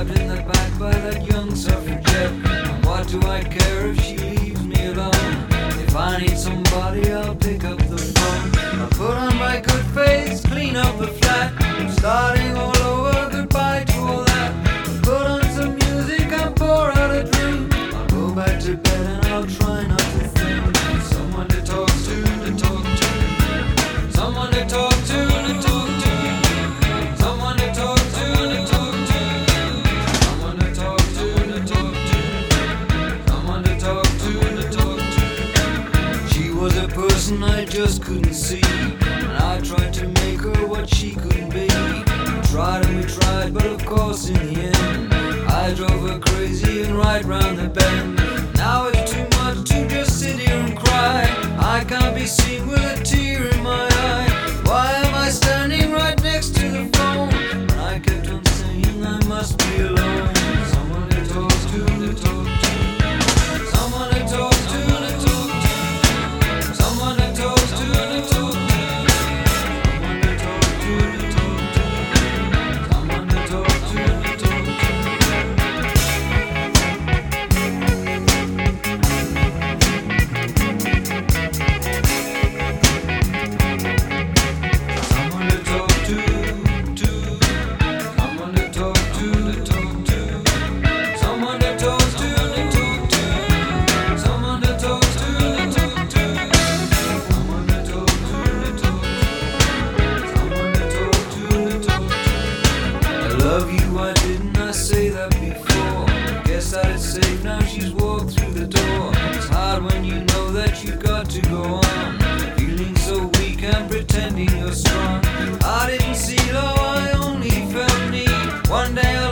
stabbed in the back by that young suffragette. And what do I care if she leaves me alone? If I need somebody, I'll pick up the phone. I'll put on my good face, clean up the flat. I'm starting all over, goodbye to all that. I'll put on some music and pour out a drink. I'll go back to bed and I'll try not to think. Someone to talk to, to talk to. Someone to talk to, to talk to. Someone to talk to, to talk to. Someone to talk to, to talk to. Someone to talk to, to talk to. She was a person I just couldn't see, and I tried to make her what she couldn't be. We tried and we tried, but of course in the end I drove her crazy and right round the bend. Now it's too much to just sit here and cry. I can't be seen with a tear in my eye. Why am I standing right next to the phone when I kept on saying I must be alone? Someone to talk to, to talk to. Someone to talk to, to talk to. Someone to talk to, to talk to. Someone to talk to, to talk to. Someone to talk to, to talk to. That it's safe now, she's walked through the door. It's hard when you know that you've got to go on, feeling so weak and pretending you're strong. I didn't see love, I only felt need. One day